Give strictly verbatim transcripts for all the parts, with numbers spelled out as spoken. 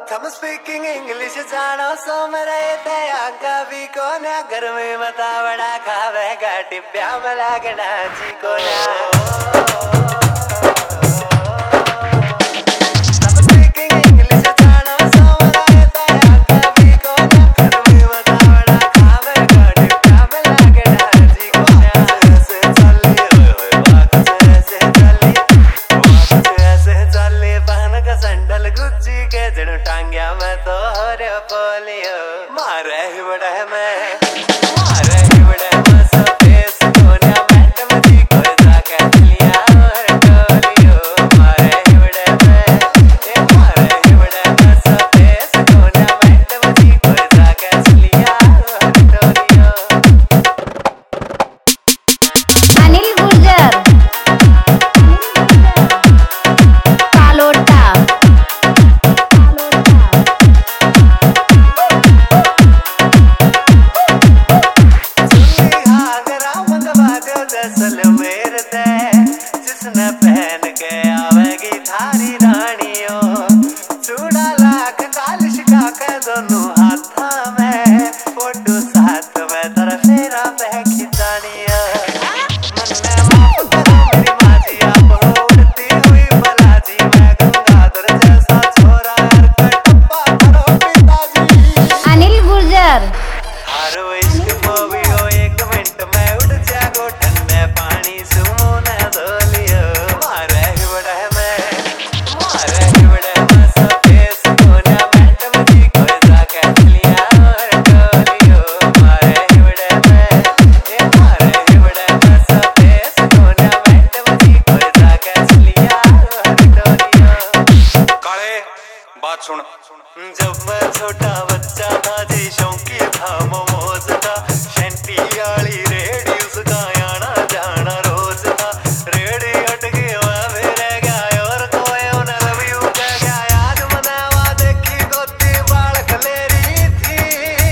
प्रथम speaking English जानो सो मेरा ये आगा भी कोना गर्मी मता बड़ा खावेगा टिप्या मला गड़ा जी कोना टांग्या मैं तो रे पोलियो मारे ही बड़ा मैं मारे ही बड़ा मैं सफेस कोना बैठ मजी कोई जाके लिया और टोलियो मारे ही बड़ा मैं ए मारे ही बड़ा मैं सफेस कोना बैठ मजी कोई जाके लिया और टोलियो। अनिल गुर्जर कालोटा जिसने पहन के आवेगी थारी रानियों चूड़ा लाख कालिश का के दोनों हाथा में फोटो साथ में तेरा फेरा पे खिंचानिया मन में माफ करो मेरी माजी आप हो उड़ती हुई बलाजी मैं गंगाधर जैसा छोरा यार टप्पा करो पिताजी। अनिल गुर्जर हर इश्क मूवी हो एक मिनट में उठ जागो ठंडे पानी सुमो न धोलियो मारे ही बड़ा मैं मारे ही बड़ा मैं सफेस कोना बैठ मजी कोई जाके लिया और टोलियो मारे ही बड़ा मैं ए मारे ही बड़ा मैं सफेस कोना बैठ मजी कोई जाके लिया और टोलियो। काले बात सुन, जब मैं छोटा बच्चा था जी शौकी था मोमोज था शैंटी वाली रेडी उसका आना जाना रोज था रेडी हट गया मैं भी रह गया और कोई उन्हें लव यू कह गया याद मनावा देखी गोती बाल खलेरी थी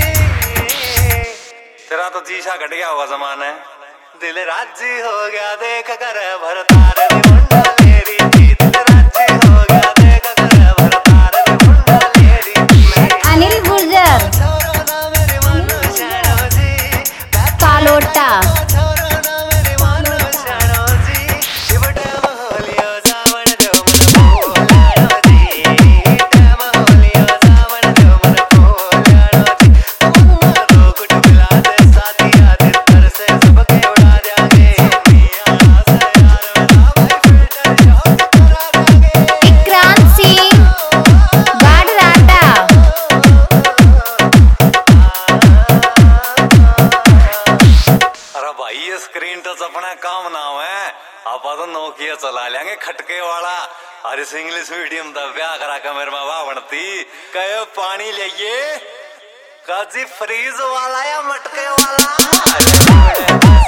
तेरा तो जीशा घट गया होगा जमाना है। दिल राजी हो गया देख कर भरतार दी मुंडा लेरी थी दिल राजी हो गया देख कर भरतार दी मुंडा लेरी थी। अनिल गुर्जर छोरो ना मेरी मनु शानो जी कालोटा छोरो ना मेरी मनु शानो जी शिव डैम होलियो सावन जो मन बोलानो जी डैम होलियो सावन जो मन बोलानो जी तमन्ना दो कुछ मिला दे साथिया दिल पर से सबके उड़ा देंगे मियां से यार मेरा भाई फिल्टर शॉट करा देंगे। विक्रांत सिंह गाड़राटा अरे भाई ये स्क्रीन टच अपना काम ना है, आप तो नोकिया चला लेंगे खटके वाला। अरे इंग्लिश मीडियम का ब्याह करा के मेरे माँ बाप बनती कहे पानी लिए काजी फ्रीज वाला या मटके वाला।